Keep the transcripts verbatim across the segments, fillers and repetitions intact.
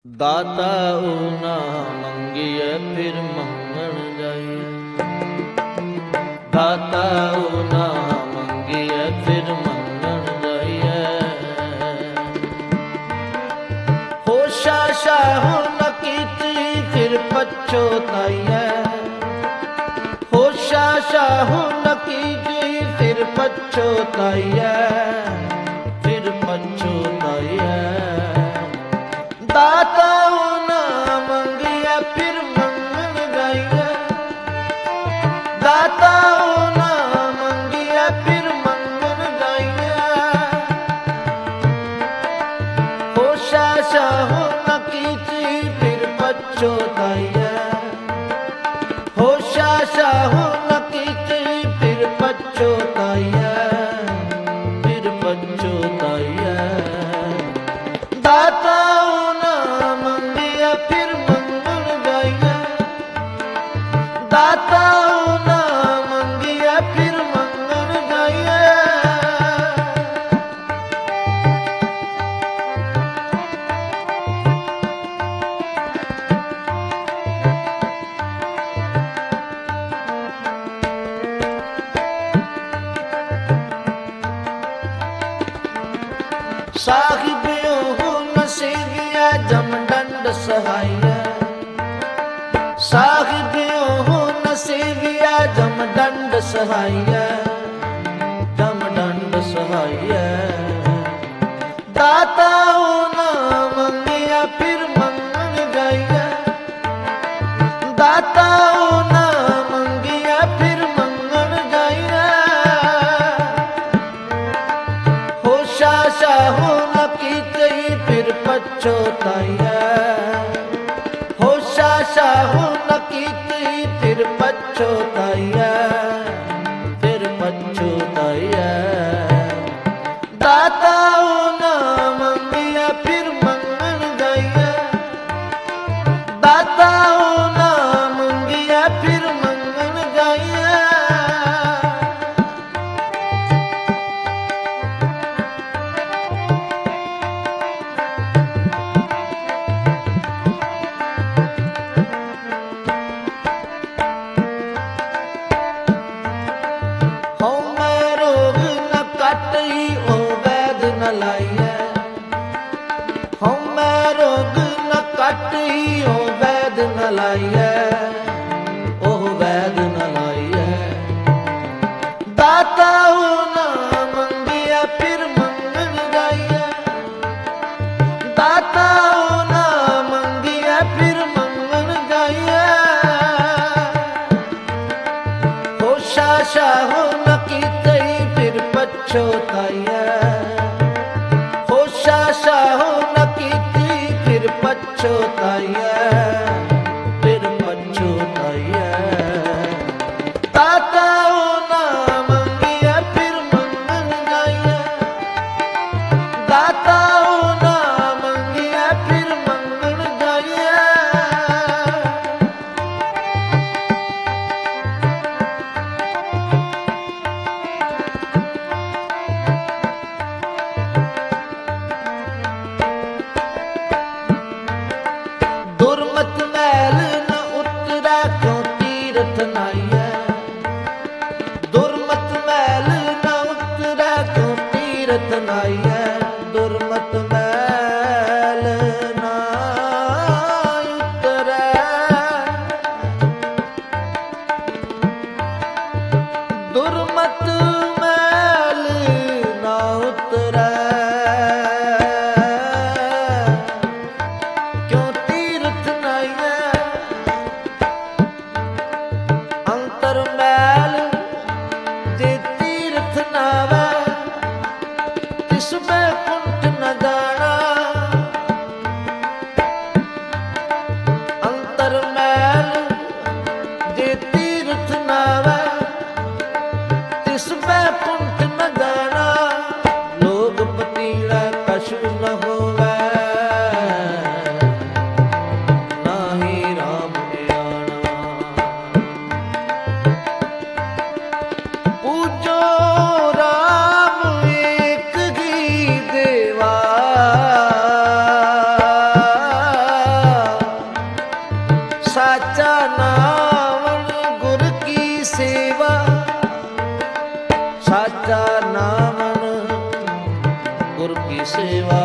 ਦਾਤਾ ਉਹ ਨਾ ਮੰਗੀਐ ਫਿਰ ਮੰਗਣ ਜਾਈਐ। ਦਾਤਾ ਉਹ ਨਾ ਮੰਗੀਐ ਫਿਰ ਮੰਗਣ ਜਾਈਐ। ਹੋਸ਼ਾ ਸ਼ਾਹੁ ਨ ਕੀਤੀ ਫਿਰ ਪਛੋਤਾਈਐ। ਹੋਸ਼ਾ ਸ਼ਾਹੁ ਨ ਕੀਤੀ ਫਿਰ ਪਛੋਤਾਈਐ। ਫਿਰ ਪਛੋਤਾਈਐ। ਦਾਤਾ ਉਹ ਨਾ ਮੰਗੀਐ ਫਿਰ ਮੰਗਣ ਜਾਈਐ। ਦਾਤਾ ਉਹ ਨਾ ਮੰਗੀਐ ਫਿਰ ਮੰਗਣ ਜਾਈਐ। ਹੋਸ਼ਾ ਸ਼ਾਹੁ ਨ ਕੀਤੀ ਫਿਰ ਪਛੋਤਾਈਐ। ਹੋਸ਼ਾ ਸ਼ਾਹੁ ਨ ਕੀਤੀ ਫਿਰ ਪਛੋਤਾਈਐ। ਫਿਰ ਪਛੋਤਾਈਐ। ਦਾਤਾ ਉਹ ਨਾ ਮੰਗੀਐ ਫਿਰ ਮੰਗਣ ਜਾਈਐ। ਦਾਤਾ ਉਹ ਨਾ ਮੰਗੀਐ ਫਿਰ ਮੰਗਣ ਜਾਈਐ। ਸਾਹਿਬਿਓ ਨ ਸੇਵਿਐ ਜਮ ਡੰਡ ਸਹਾਈਐ। ਸਾਹਿਬਿਓ ਨ ਸੇਵਿਐ ਜਮ ਡੰਡ ਸਹਾਈਐ। ਜਮ ਡੰਡ ਸਹਾਈਐ। ਦਾਤਾ ਉਹ ਨਾ ਮੰਗੀਐ ਫਿਰ ਮੰਗਣ ਜਾਈਐ। ਦਾਤਾ ਉਹ ਨਾ ਮੰਗੀਐ ਫਿਰ ਮੰਗਣ ਜਾਈਐ। ਹੋਸ਼ਾ ਸ਼ਾਹੁ ਨ ਕੀਤੀ ਫਿਰ ਪਛੋਤਾਈਐ। ਹੋਸ਼ਾ ਸ਼ਾਹੁ ਨ ਕੀਤੀ ਫਿਰ ਪਛੋਤਾਈਐ। ਫਿਰ ਪਛੋਤਾਈਐ। ਦਾਤਾ ਉਹ ਨਾ ਮੰਗੀਐ ਫਿਰ ਮੰਗਣ ਜਾਈਐ। ਦਾਤਾ ਉਹ ਨਾ ਮੰਗੀਐ ਫਿਰ ਮੰਗਣ ਜਾਈਐ। ਹਉ ਮੈਂ ਰੋਗ ਨ ਕੱਟਈ ਉਹ ਵੈਦ ਨ ਲਾਈਐ। ਹਉ ਮੈਂ ਰੋਗ ਨ ਕੱਟਈ ਉਹ ਵੈਦ ਨ ਲਾਈਐ। ਉਹ ਵੈਦ ਨ ਲਾਈਐ। ਦਾਤਾ ਉਹ ਨਾ ਮੰਗੀਐ ਫਿਰ ਮੰਗਣ ਜਾਈਐ। ਦਾਤਾ ਉਹ ਨਾ ਮੰਗੀਐ ਫਿਰ ਮੰਗਣ ਜਾਈਐ। ਹੋਸ਼ਾ ਸ਼ਾਹੁ ਨ ਕੀਤੀ ਫਿਰ ਪਛੋਤਾਈਐ। ਹੋਸ਼ਾ ਸ਼ਾਹੁ ਨ ਕੀਤੀ ਫਿਰ ਪਛੋਤਾਈਐ। ਫਿਰ ਸੇਵਾ।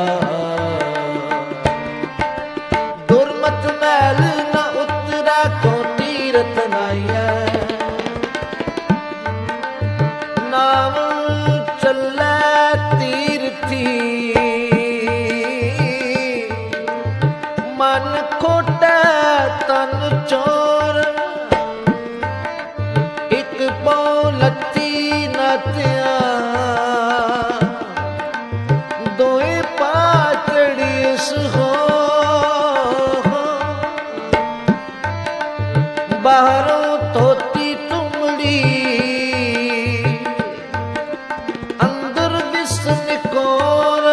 ਦੁਰਮਤ ਮੈਲ ਨਾ ਉਤਰੈ ਕੋ ਤੀਰਥ ਨਾਈਐ। ਨਾਮ ਚੱਲੈ ਤੀਰਥੀ ਮਨ ਖੋਟੈ ਤਨ ਚੋਰ। ਇੱਕ ਪਉ ਲੱਥੀ ਨਾ ਧਿਆ ਦੋਏ ਪਾ ਚੜ੍ਹੀਸ ਹੋ। ਬਾਹਰੋਂ ਧੋਤੀ ਤੁਮੜੀ ਅੰਦਰ ਵਿਸ ਨਿਕੋਰ।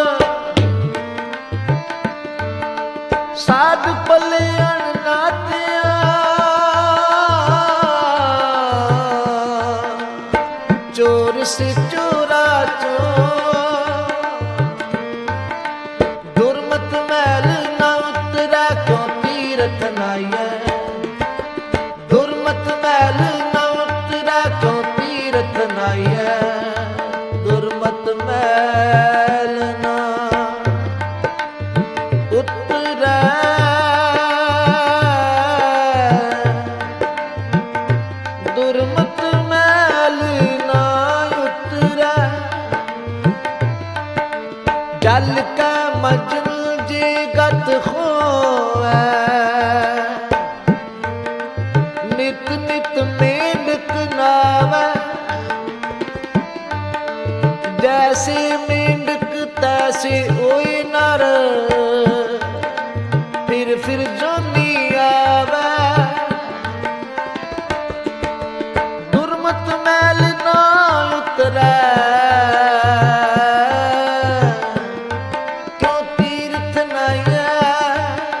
ਸਾਧ ਪਲਿਆਣ ਨਾਤਿਆ ਚੋਰ ਸੇ ਚੋਰਾ ਚੋਰ। ਦੁਰਮਤ ਮੈਲ ਨਾ ਉਤਰੈ ਕੋ ਤੀਰਥ ਨਾਈਐ। ਦੁਰਮਤ ਮੈਲ ਨਾ ਉਤਰੈ ਕੋ ਤੀਰਥ ਨਾਈਐ। ਦੁਰਮਤ ਮੈਲ ਨਾ ਉਤਰੈ ਦੁਰਮਤ ਮੈਲ ਨਾ ਉਤਰੈ। ਜਲ ਕੈ ਮਜਨ ਜੇ ਗਤ ਹੋਵੈ ਨਿਤ ਨਿਤ ਮੇਂਢਕ ਨਾਵੈ। ਜੈਸੇ ਮੇਂਢਕ ਤੈਸੇ ਹੋਏ ਨਰ ਫਿਰ ਫਿਰ ਜੋਨੀ ਆਵੈ। ਦੁਰਮਤ ਮੈਲ ਨਾ ਉਤਰੈ ਕਿਉ ਤੀਰਥ ਨਾਈਐ।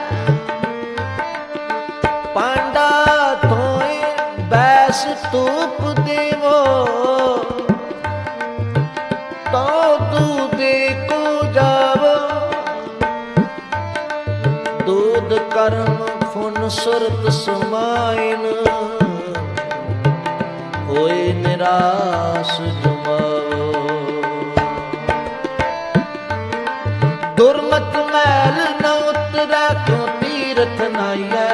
ਪਾਂਡਾ ਧੋਏ ਬੈਸ ਧੂਪ ਦੇਵੋ ਤੋ ਤੂ ਦੇ ਕੋ ਜਾਵੋ। ਦੂਧ ਕਰਮ ਫੁਨ ਸੁਰਤ ਸਮਾਇਨ ਹੋਏ ਨਿਰਾਸ ਜਮਾਵੋ। ਦੁਰਮਤ ਮੈਲ ਨ ਉਤਰੈ ਕੋ ਤੀਰਥ ਨਾਈਐ।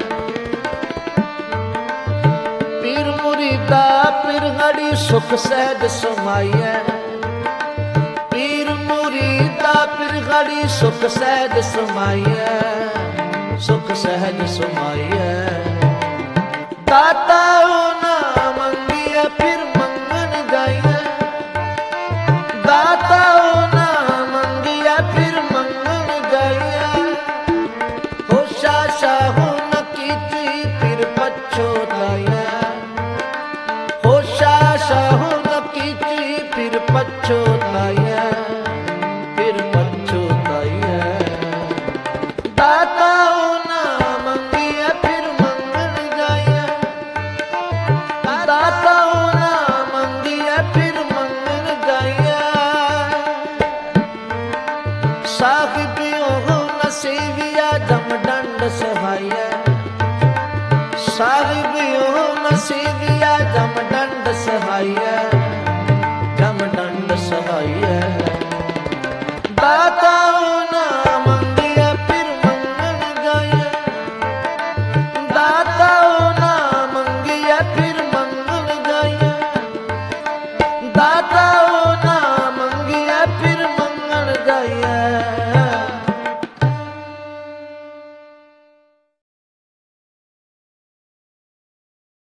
ਪੀਰ ਮੁਰੀਦਾ ਪਿਰਗੜੀ ਸੁਖ ਸਹਿਜ ਸਮਾਈਐ। ਪੀਰ ਮੁਰੀਦਾ ਪਿਰਗੜੀ ਸੁਖ ਸਹਿਜ ਸਮਾਈਐ। ਸੁਖ ਸਹਿਜ ਸਮਾਈਐ। ਦਾਤਾ ਨਾ ਮੰਗਿਆ ਫਿਰ ਮੰਗਣ ਜਾਈਐ। ਦਾਤਾ ਨਾ ਮੰਗਿਆ ਫਿਰ ਮੰਗਣ ਜਾਈਐ। ਹੋਸ਼ਾ ਸਾਹੂ ਨ ਕੀਤੀ ਫਿਰ ਪਛੋਤਾਈਐ। ਹੋਸ਼ਾ ਸਾਹੂ ਨ ਕੀਤੀ ਫਿਰ ਪਛੋਤਾਈਐ। ਫਿਰ ਪਛੋਤਾਈਐ। ਦਾਤਾ ਨਾ ਮੰਗਿਆ ਫਿਰ ਮੰਗਣ ਜਾਈਐ। ਦਾਤਾ ਨਾ ਮੰਗਿਆ ਫਿਰ ਮੰਗਣ ਜਾਈਐ। ਸਾਹਿਬ ਉਹ ਨ ਸੇਵਿਆ ਜਮ